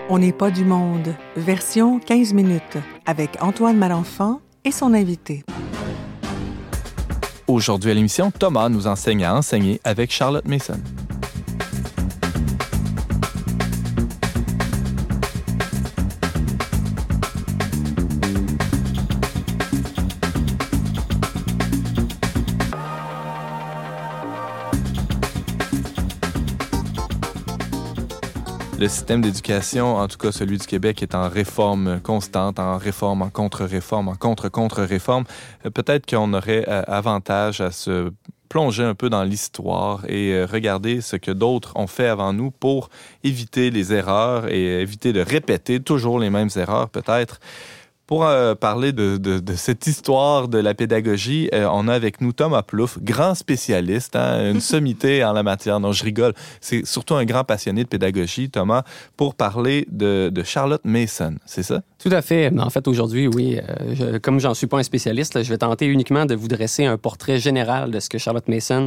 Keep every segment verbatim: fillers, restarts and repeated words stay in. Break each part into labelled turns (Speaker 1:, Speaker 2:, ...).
Speaker 1: On n'est pas du monde, version quinze minutes, avec Antoine Malenfant et son invité.
Speaker 2: Aujourd'hui à l'émission, Thomas nous enseigne à enseigner avec Charlotte Mason. Le système d'éducation, en tout cas celui du Québec, est en réforme constante, en réforme, en contre-réforme, en contre-contre-réforme. Peut-être qu'on aurait avantage à se plonger un peu dans l'histoire et regarder ce que d'autres ont fait avant nous pour éviter les erreurs et éviter de répéter toujours les mêmes erreurs, peut-être. Pour euh, parler de, de, de cette histoire de la pédagogie, euh, on a avec nous Thomas Plouffe, grand spécialiste, hein, une sommité en la matière. Non, je rigole. C'est surtout un grand passionné de pédagogie, Thomas, pour parler de, de Charlotte Mason, c'est ça?
Speaker 3: Tout à fait. En fait, aujourd'hui, oui, euh, je, comme j'en suis pas un spécialiste, là, je vais tenter uniquement de vous dresser un portrait général de ce que Charlotte Mason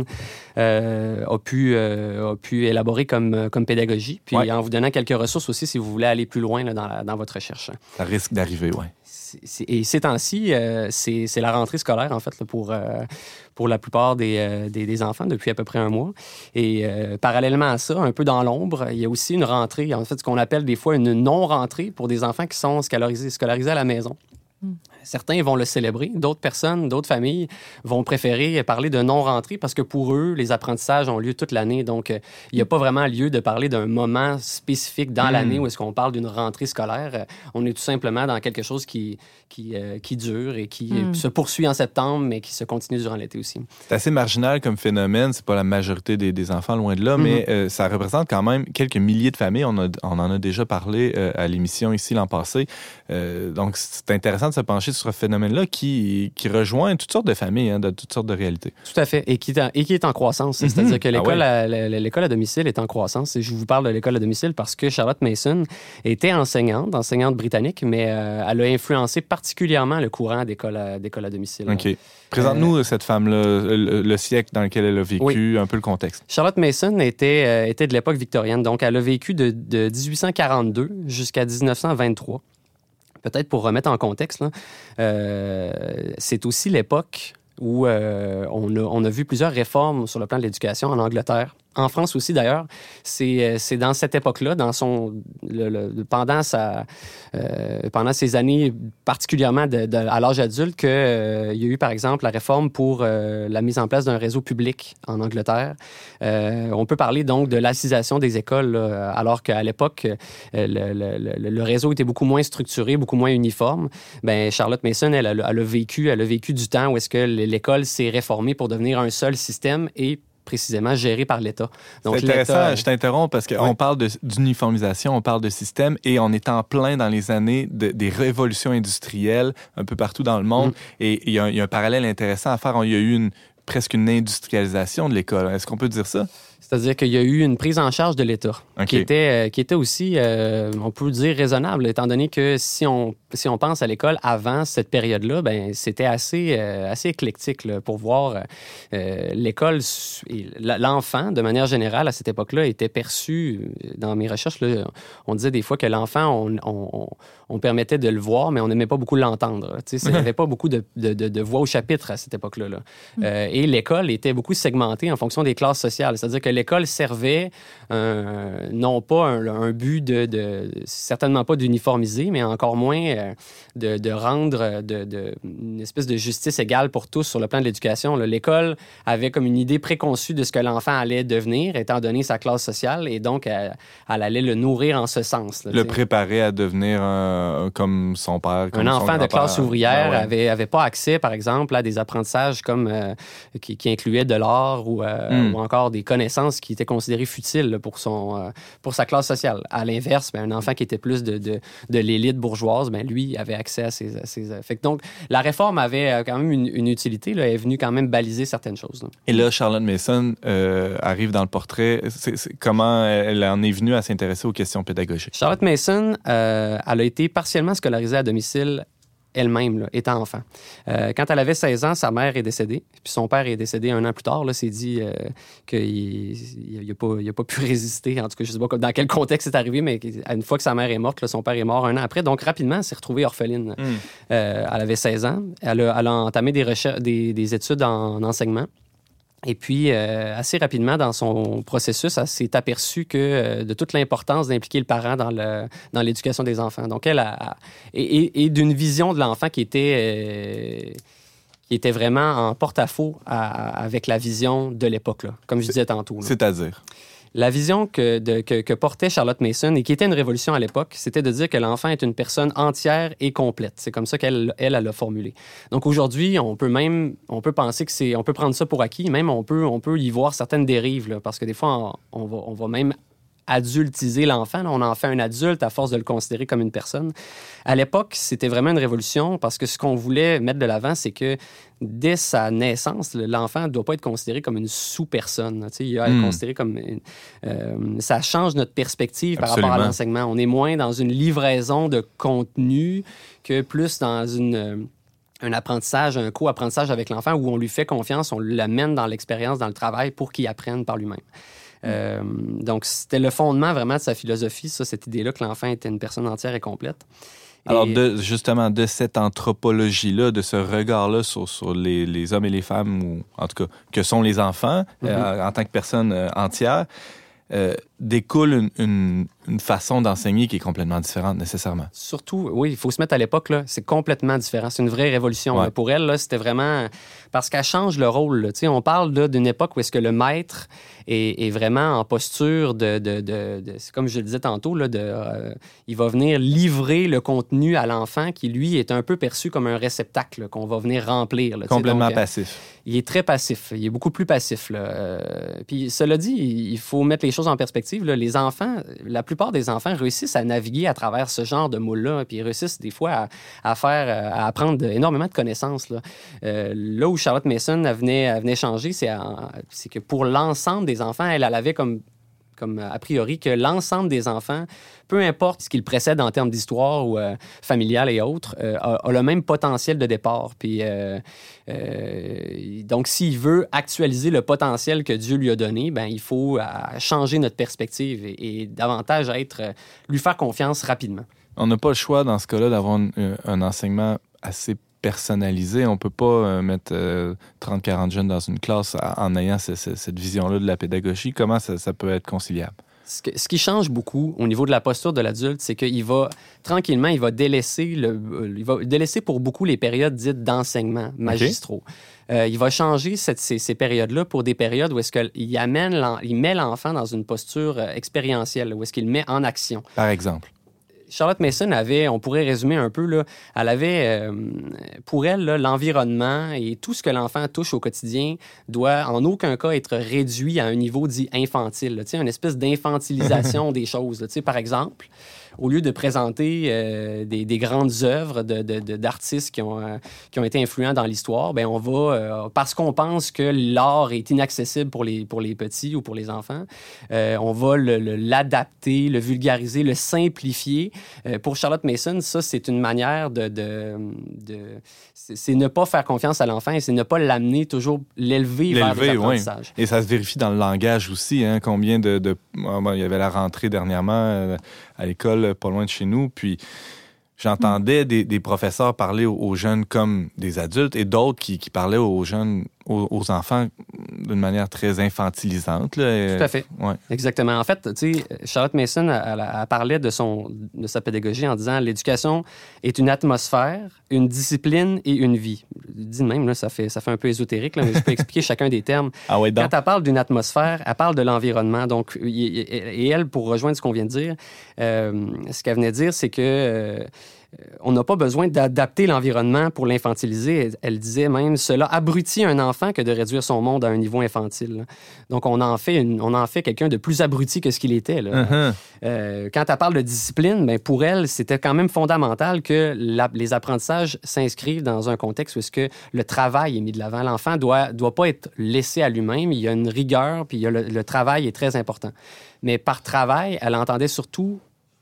Speaker 3: euh, a, pu, euh, a pu élaborer comme, comme pédagogie, puis ouais. En vous donnant quelques ressources aussi si vous voulez aller plus loin là, dans, la, dans votre recherche.
Speaker 2: Ça risque d'arriver, oui.
Speaker 3: Et ces temps-ci, euh, c'est, c'est la rentrée scolaire, en fait, là, pour, euh, pour la plupart des, euh, des, des enfants depuis à peu près un mois. Et euh, parallèlement à ça, un peu dans l'ombre, il y a aussi une rentrée, en fait, ce qu'on appelle des fois une non-rentrée pour des enfants qui sont scolarisés, scolarisés à la maison. Mm. Certains vont le célébrer, d'autres personnes, d'autres familles vont préférer parler de non-rentrée parce que pour eux, les apprentissages ont lieu toute l'année. Donc, euh, il n'y a pas vraiment lieu de parler d'un moment spécifique dans mmh. l'année où est-ce qu'on parle d'une rentrée scolaire. Euh, on est tout simplement dans quelque chose qui, qui, euh, qui dure et qui mmh. se poursuit en septembre, mais qui se continue durant l'été aussi.
Speaker 2: C'est assez marginal comme phénomène. C'est pas la majorité des, des enfants, loin de là, mmh. mais euh, ça représente quand même quelques milliers de familles. On, a, on en a déjà parlé euh, à l'émission ici l'an passé. Euh, donc, c'est intéressant de se pencher sur ce phénomène-là qui, qui rejoint toutes sortes de familles, hein, de toutes sortes de réalités.
Speaker 3: Tout à fait, et qui, et qui est en croissance. Mm-hmm. C'est-à-dire que l'école, ah ouais. à, l'école à domicile est en croissance. Et je vous parle de l'école à domicile parce que Charlotte Mason était enseignante, enseignante britannique, mais euh, elle a influencé particulièrement le courant d'école à, d'école à domicile.
Speaker 2: OK. Présente-nous euh, cette femme-là, le, le siècle dans lequel elle a vécu, oui. un peu le contexte.
Speaker 3: Charlotte Mason était, euh, était de l'époque victorienne, donc elle a vécu de, de dix-huit cent quarante-deux jusqu'à dix-neuf cent vingt-trois. Peut-être pour remettre en contexte, là, euh, c'est aussi l'époque où euh, on, a, on a vu plusieurs réformes sur le plan de l'éducation en Angleterre. En France aussi, d'ailleurs, c'est, c'est dans cette époque-là, dans son, le, le, pendant, sa, euh, pendant ces années, particulièrement de, de, à l'âge adulte, qu'il euh, y a eu, par exemple, la réforme pour euh, la mise en place d'un réseau public en Angleterre. Euh, on peut parler donc de laïcisation des écoles, là, alors qu'à l'époque, le, le, le, le réseau était beaucoup moins structuré, beaucoup moins uniforme. Bien, Charlotte Mason, elle, elle, elle, a vécu, elle a vécu du temps où est-ce que l'école s'est réformée pour devenir un seul système et précisément géré par l'État.
Speaker 2: Donc, c'est intéressant, l'État... je t'interromps parce qu'on oui. parle de, d'uniformisation, on parle de système et on est en plein dans les années de, des révolutions industrielles un peu partout dans le monde. Mm. Et il y, y a un parallèle intéressant à faire. Il y a eu une, presque une industrialisation de l'école. Est-ce qu'on peut dire ça?
Speaker 3: C'est-à-dire qu'il y a eu une prise en charge de l'État okay. qui, était, euh, qui était aussi, euh, on peut dire, raisonnable, étant donné que si on, si on pense à l'école avant cette période-là, ben, c'était assez, euh, assez éclectique là, pour voir euh, l'école, et l'enfant, de manière générale, à cette époque-là, était perçu, dans mes recherches, là, on disait des fois que l'enfant, on, on, on permettait de le voir, mais on n'aimait pas beaucoup l'entendre. Il n'y avait pas beaucoup de, de, de, de voix au chapitre à cette époque-là. Là. Mm. Euh, et l'école était beaucoup segmentée en fonction des classes sociales, c'est-à-dire que l'école servait euh, non pas un, un but de, de, certainement pas d'uniformiser, mais encore moins euh, de, de rendre de, de, une espèce de justice égale pour tous sur le plan de l'éducation. Là, l'école avait comme une idée préconçue de ce que l'enfant allait devenir, étant donné sa classe sociale, et donc elle, elle allait le nourrir en ce sens. Là,
Speaker 2: le t'sais. préparer à devenir un, comme son père, comme
Speaker 3: un
Speaker 2: son
Speaker 3: enfant de classe ouvrière
Speaker 2: ben ouais.
Speaker 3: avait, avait pas accès, par exemple, à des apprentissages comme euh, qui, qui incluaient de l'art ou, euh, mm. ou encore des connaissances qui était considéré futile pour, son, euh, pour sa classe sociale. À l'inverse, ben, un enfant qui était plus de, de, de l'élite bourgeoise, ben, lui avait accès à ces... À ces euh, fait que donc, la réforme avait quand même une, une utilité. Là, elle est venue quand même baliser certaines choses. Là.
Speaker 2: Et là, Charlotte Mason euh, arrive dans le portrait. C'est, c'est, comment elle en est venue à s'intéresser aux questions pédagogiques?
Speaker 3: Charlotte Mason, euh, elle a été partiellement scolarisée à domicile elle-même, là, étant enfant. Euh, quand elle avait seize ans, sa mère est décédée. Puis son père est décédé un an plus tard. Là, s'est dit euh, qu'il n'a pas, pas pu résister. En tout cas, je ne sais pas dans quel contexte c'est arrivé, mais une fois que sa mère est morte, là, son père est mort un an après. Donc, rapidement, elle s'est retrouvée orpheline. Mm. Euh, elle avait seize ans. Elle a, elle a entamé des, recherches, des, des études en, en enseignement. Et puis, euh, assez rapidement, dans son processus, elle s'est aperçue que, euh, de toute l'importance d'impliquer le parent dans, le, dans l'éducation des enfants. Donc, elle a... a et, et, et d'une vision de l'enfant qui était, euh, qui était vraiment en porte-à-faux à, avec la vision de l'époque, là, comme je disais tantôt. Là.
Speaker 2: C'est-à-dire?
Speaker 3: La vision que, de, que, que portait Charlotte Mason et qui était une révolution à l'époque, c'était de dire que l'enfant est une personne entière et complète. C'est comme ça qu'elle elle, elle l'a formulé. Donc aujourd'hui, on peut même on peut penser que c'est on peut prendre ça pour acquis, même on peut on peut y voir certaines dérives là, parce que des fois on, on va on va même adultiser l'enfant. Là, on en fait un adulte à force de le considérer comme une personne. À l'époque, c'était vraiment une révolution parce que ce qu'on voulait mettre de l'avant, c'est que dès sa naissance, l'enfant ne doit pas être considéré comme une sous-personne. Tu sais, il doit être mmh. considéré comme... Une, euh, ça change notre perspective Absolument. Par rapport à l'enseignement. On est moins dans une livraison de contenu que plus dans une... un apprentissage, un co-apprentissage avec l'enfant où on lui fait confiance, on l'amène dans l'expérience, dans le travail pour qu'il apprenne par lui-même. Euh, donc, c'était le fondement vraiment de sa philosophie, ça, cette idée-là que l'enfant était une personne entière et complète. Et...
Speaker 2: Alors, de, justement, de cette anthropologie-là, de ce regard-là sur, sur les, les hommes et les femmes, ou en tout cas, que sont les enfants, mm-hmm. euh, en tant que personnes euh, entières, euh, découle une, une, une façon d'enseigner qui est complètement différente, nécessairement.
Speaker 3: Surtout, oui, il faut se mettre à l'époque, là, c'est complètement différent. C'est une vraie révolution. Ouais. Là. Pour elle, là, c'était vraiment... Parce qu'elle change le rôle. Là. On parle là, d'une époque où est-ce que le maître est, est vraiment en posture de... de, de, de c'est comme je le disais tantôt, là, de, euh, il va venir livrer le contenu à l'enfant qui, lui, est un peu perçu comme un réceptacle là, qu'on va venir remplir. Là,
Speaker 2: complètement
Speaker 3: donc,
Speaker 2: passif.
Speaker 3: Euh, il est très passif. Il est beaucoup plus passif. Là. Euh, puis, cela dit, il faut mettre les choses en perspective. Là. Les enfants, la plupart des enfants réussissent à naviguer à travers ce genre de moule-là, puis ils réussissent des fois à, à faire, à apprendre énormément de connaissances. Là, euh, là où Charlotte Mason elle venait, elle venait changer, c'est, en, c'est que pour l'ensemble des enfants, elle, elle avait comme, comme a priori que l'ensemble des enfants, peu importe ce qu'ils précèdent en termes d'histoire ou euh, familiale et autres, euh, a, a le même potentiel de départ. Puis, euh, euh, donc, s'il veut actualiser le potentiel que Dieu lui a donné, ben, il faut euh, changer notre perspective et, et davantage être, euh, lui faire confiance rapidement.
Speaker 2: On n'a pas le choix, dans ce cas-là, d'avoir un, un enseignement assez personnalisé. On ne peut pas euh, mettre euh, trente à quarante jeunes dans une classe en ayant ce, ce, cette vision-là de la pédagogie. Comment ça, ça peut être conciliable?
Speaker 3: Ce, que, ce qui change beaucoup au niveau de la posture de l'adulte, c'est qu'il va, tranquillement, il va délaisser, le, il va délaisser pour beaucoup les périodes dites d'enseignement magistraux. Okay. Euh, il va changer cette, ces, ces périodes-là pour des périodes où est-ce qu'il amène, il met l'enfant dans une posture expérientielle, où est-ce qu'il le met en action.
Speaker 2: Par exemple?
Speaker 3: Charlotte Mason avait, on pourrait résumer un peu, là, elle avait, euh, pour elle, là, l'environnement et tout ce que l'enfant touche au quotidien doit en aucun cas être réduit à un niveau dit infantile, là, tu sais, une espèce d'infantilisation des choses. Là, tu sais, par exemple, au lieu de présenter euh, des, des grandes œuvres de, de, de, d'artistes qui ont, euh, qui ont été influents dans l'histoire, ben on va, euh, parce qu'on pense que l'art est inaccessible pour les, pour les petits ou pour les enfants, euh, on va le, le, l'adapter, le vulgariser, le simplifier. Euh, pour Charlotte Mason, ça, c'est une manière de... de, de c'est, c'est ne pas faire confiance à l'enfant et c'est ne pas l'amener, toujours l'élever, l'élever vers des apprentissages.
Speaker 2: Oui. Et ça se vérifie dans le langage aussi. Hein, combien de... de... Oh, il y avait la rentrée dernièrement euh, à l'école, pas loin de chez nous, puis j'entendais des, des professeurs parler aux, aux jeunes comme des adultes et d'autres qui, qui parlaient aux jeunes, aux, aux enfants d'une manière très infantilisante. Là.
Speaker 3: Tout à fait.
Speaker 2: Ouais.
Speaker 3: Exactement. En fait, tu sais, Charlotte Mason, elle, elle, elle parlait de, son, de sa pédagogie en disant « L'éducation est une atmosphère, une discipline et une vie ». Dit de même, là, ça, fait, ça fait un peu ésotérique, là, mais je peux expliquer chacun des termes.
Speaker 2: Ah ouais, donc.
Speaker 3: Quand elle parle d'une atmosphère, elle parle de l'environnement. Donc, et elle, pour rejoindre ce qu'on vient de dire, euh, ce qu'elle venait de dire, c'est que euh, on n'a pas besoin d'adapter l'environnement pour l'infantiliser. Elle, elle disait même, cela abrutit un enfant que de réduire son monde à un niveau infantile. Donc, on en fait, une, on en fait quelqu'un de plus abruti que ce qu'il était. Là. Uh-huh. Euh, quand elle parle de discipline, ben, pour elle, c'était quand même fondamental que la, les apprentissages s'inscrivent dans un contexte où est-ce que le travail est mis de l'avant. L'enfant ne doit, doit pas être laissé à lui-même. Il y a une rigueur, puis il y a le, le travail est très important. Mais par travail, elle entendait surtout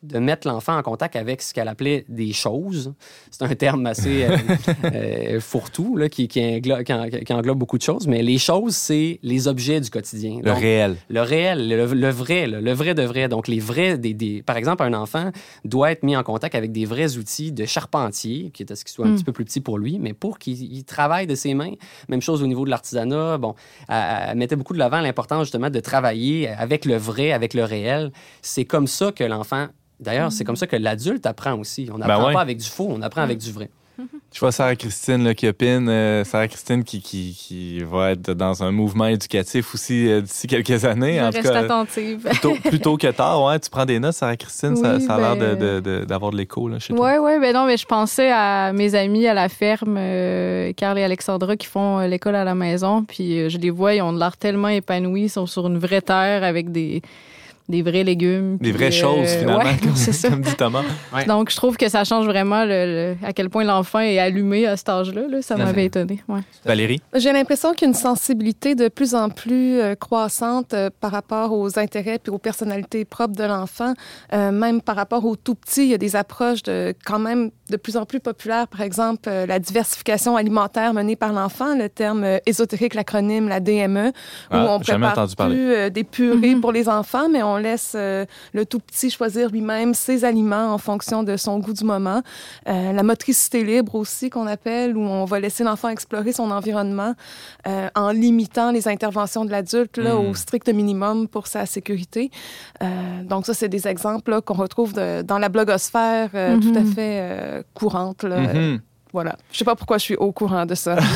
Speaker 3: de mettre l'enfant en contact avec ce qu'elle appelait des choses. C'est un terme assez euh, euh, fourre-tout là, qui, qui, englobe, qui, qui englobe beaucoup de choses, mais les choses, c'est les objets du quotidien.
Speaker 2: Le
Speaker 3: Donc,
Speaker 2: réel.
Speaker 3: Le réel, le, le vrai, le, le vrai de vrai. Donc, les vrais, des, des, par exemple, un enfant doit être mis en contact avec des vrais outils de charpentier, qui est à ce qu'il soit un mm. petit peu plus petit pour lui, mais pour qu'il il travaille de ses mains. Même chose au niveau de l'artisanat. Bon, elle, elle mettait beaucoup de l'avant l'importance, justement, de travailler avec le vrai, avec le réel. C'est comme ça que l'enfant... D'ailleurs, c'est comme ça que l'adulte apprend aussi. On n'apprend ben ouais. pas avec du faux, on apprend avec du vrai.
Speaker 2: Je vois Sarah-Christine là, qui opine. Euh, Sarah-Christine qui, qui, qui va être dans un mouvement éducatif aussi euh, d'ici quelques années.
Speaker 4: Je
Speaker 2: en
Speaker 4: reste
Speaker 2: tout cas,
Speaker 4: attentive.
Speaker 2: Plutôt, plutôt que tard, ouais. Tu prends des notes, Sarah-Christine, oui, ça, ça a
Speaker 4: ben...
Speaker 2: l'air de, de, de, d'avoir de l'écho là, chez
Speaker 4: ouais,
Speaker 2: toi.
Speaker 4: Oui, oui. Ben non, mais je pensais à mes amis à la ferme, euh, Carl et Alexandra, qui font euh, l'école à la maison. Puis euh, je les vois, ils ont de l'air tellement épanouis. Ils sont sur une vraie terre avec des... des vrais légumes.
Speaker 2: Des vraies euh, choses, finalement,
Speaker 4: ouais,
Speaker 2: comme,
Speaker 4: c'est ça.
Speaker 2: comme dit Thomas.
Speaker 4: Ouais. Donc, je trouve que ça change vraiment le, le, à quel point l'enfant est allumé à cet âge-là. Là. Ça m'avait étonné. Ouais.
Speaker 2: Valérie?
Speaker 5: J'ai l'impression qu'il y a une sensibilité de plus en plus euh, croissante euh, par rapport aux intérêts et aux personnalités propres de l'enfant. Euh, même par rapport aux tout-petits, il y a des approches de, quand même de plus en plus populaires. Par exemple, euh, la diversification alimentaire menée par l'enfant, le terme euh, ésotérique, l'acronyme, la D M E,
Speaker 2: ah,
Speaker 5: où on prépare plus euh, des purées mm-hmm. pour les enfants, mais on laisse euh, le tout-petit choisir lui-même ses aliments en fonction de son goût du moment. Euh, la motricité libre aussi, qu'on appelle, où on va laisser l'enfant explorer son environnement euh, en limitant les interventions de l'adulte là, mm. au strict minimum pour sa sécurité. Euh, donc ça, c'est des exemples là, qu'on retrouve de, dans la blogosphère euh, mm-hmm. tout à fait euh, courante. Là. Mm-hmm. Voilà. Je sais pas pourquoi je suis au courant de ça.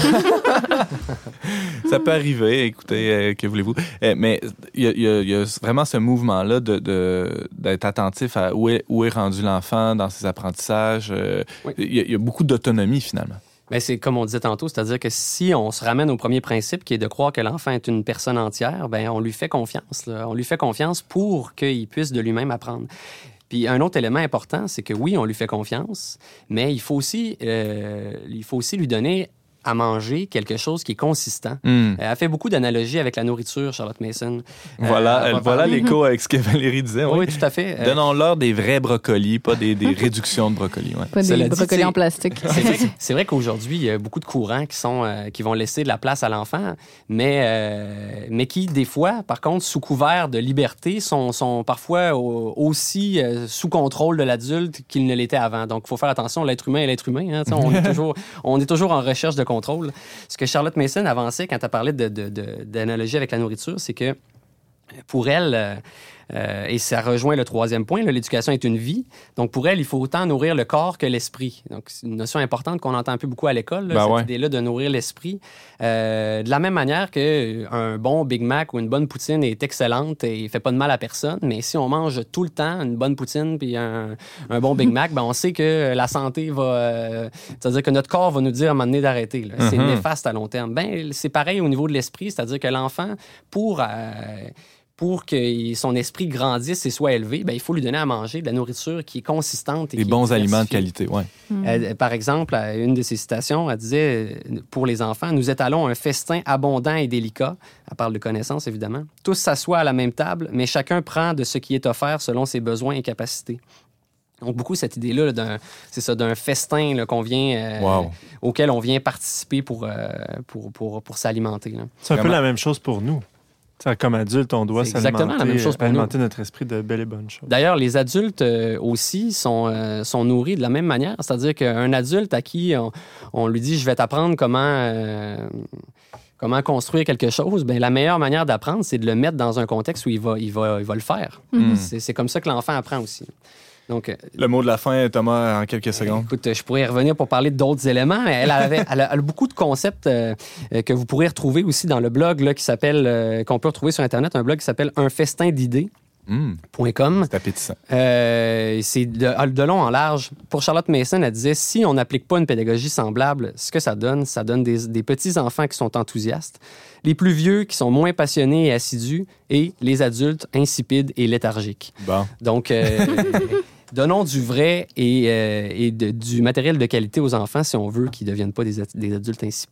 Speaker 2: Ça peut arriver, écoutez, euh, que voulez-vous. Euh, mais il y, y, y a vraiment ce mouvement-là de, de, d'être attentif à où est, où est rendu l'enfant dans ses apprentissages. Euh, oui. Il y, y a beaucoup d'autonomie, finalement.
Speaker 3: Bien, c'est comme on disait tantôt, c'est-à-dire que si on se ramène au premier principe, qui est de croire que l'enfant est une personne entière, bien, on lui fait confiance. Là. On lui fait confiance pour qu'il puisse de lui-même apprendre. Puis un autre élément important, c'est que oui, on lui fait confiance, mais il faut aussi, euh, il faut aussi lui donner à manger quelque chose qui est consistant. Mm. Elle fait beaucoup d'analogies avec la nourriture, Charlotte Mason.
Speaker 2: Voilà, euh, voilà parler... l'écho avec ce que Valérie disait.
Speaker 3: Oui,
Speaker 2: oui,
Speaker 3: tout à fait.
Speaker 2: Donnons-leur des vrais brocolis, pas des, des réductions de brocolis. Ouais.
Speaker 4: Pas des Cela brocolis dit, en plastique.
Speaker 3: C'est vrai, c'est vrai qu'aujourd'hui, il y a beaucoup de courants qui, sont, euh, qui vont laisser de la place à l'enfant, mais, euh, mais qui, des fois, par contre, sous couvert de liberté, sont, sont parfois au, aussi euh, sous contrôle de l'adulte qu'ils ne l'étaient avant. Donc, il faut faire attention, l'être humain est l'être humain. Hein, on, est toujours, on est toujours en recherche de contrôle. Ce que Charlotte Mason avançait quand elle parlait de, de, de, d'analogie avec la nourriture, c'est que pour elle, euh, euh, et ça rejoint le troisième point, là, l'éducation est une vie. Donc pour elle, il faut autant nourrir le corps que l'esprit. Donc c'est une notion importante qu'on entend un peu beaucoup à l'école, là, ben cette ouais. idée-là de nourrir l'esprit. Euh, de la même manière qu'un bon Big Mac ou une bonne poutine est excellente et ne fait pas de mal à personne, mais si on mange tout le temps une bonne poutine puis un, un bon Big Mac, ben on sait que la santé va... Euh, c'est-à-dire que notre corps va nous dire à un moment donné d'arrêter. Là. Mm-hmm. C'est néfaste à long terme. Ben, c'est pareil au niveau de l'esprit, c'est-à-dire que l'enfant, pour... Euh, pour que son esprit grandisse et soit élevé, bien, il faut lui donner à manger de la nourriture qui est consistante. Et
Speaker 2: des
Speaker 3: qui
Speaker 2: bons aliments de qualité, oui.
Speaker 3: Mm. Euh, par exemple, une de ses citations, elle disait, pour les enfants, « Nous étalons un festin abondant et délicat. » Elle parle de connaissances, évidemment. « Tous s'assoient à la même table, mais chacun prend de ce qui est offert selon ses besoins et capacités. » Donc, beaucoup cette idée-là, d'un, c'est ça, d'un festin là, qu'on vient, euh, wow. auquel on vient participer pour, euh, pour, pour, pour s'alimenter. Là.
Speaker 6: C'est un Vraiment. peu la même chose pour nous. T'sais, comme adulte, on doit c'est s'alimenter, la même chose pour alimenter nous. Notre esprit de belles et bonnes choses.
Speaker 3: D'ailleurs, les adultes euh, aussi sont, euh, sont nourris de la même manière. C'est-à-dire qu'un adulte à qui on, on lui dit « je vais t'apprendre comment, euh, comment construire quelque chose », bien, la meilleure manière d'apprendre, c'est de le mettre dans un contexte où il va, il va, il va le faire. Mm-hmm. C'est, c'est comme ça que l'enfant apprend aussi. Donc,
Speaker 2: le mot de la fin, Thomas, en quelques secondes.
Speaker 3: Écoute, je pourrais y revenir pour parler d'autres éléments. Elle, avait, elle, a, elle a beaucoup de concepts euh, que vous pourrez retrouver aussi dans le blog là, qui s'appelle, euh, qu'on peut retrouver sur Internet, un blog qui s'appelle un festin d'idées. Mmh. .com.
Speaker 2: C'est appétissant.
Speaker 3: Euh, c'est de, de long en large. Pour Charlotte Mason, elle disait, si on n'applique pas une pédagogie semblable, ce que ça donne, ça donne des, des petits-enfants qui sont enthousiastes, les plus vieux qui sont moins passionnés et assidus, et les adultes insipides et léthargiques.
Speaker 2: Bon.
Speaker 3: Donc... Euh, donnons du vrai et, euh, et de, du matériel de qualité aux enfants si on veut qu'ils ne deviennent pas des, des adultes insipides.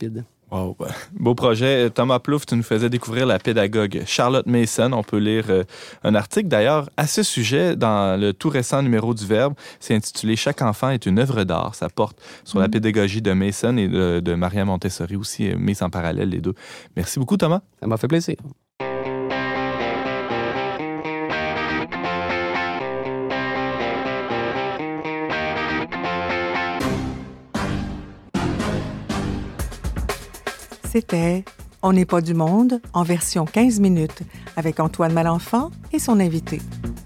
Speaker 2: Wow. Beau projet. Thomas Plouffe, tu nous faisais découvrir la pédagogue Charlotte Mason. On peut lire euh, un article d'ailleurs à ce sujet dans le tout récent numéro du Verbe. C'est intitulé « Chaque enfant est une œuvre d'art ». Ça porte sur mmh. la pédagogie de Mason et de, de Maria Montessori aussi, mise en parallèle les deux. Merci beaucoup Thomas.
Speaker 3: Ça m'a fait plaisir.
Speaker 1: C'était « On n'est pas du monde » en version quinze minutes avec Antoine Malenfant et son invité.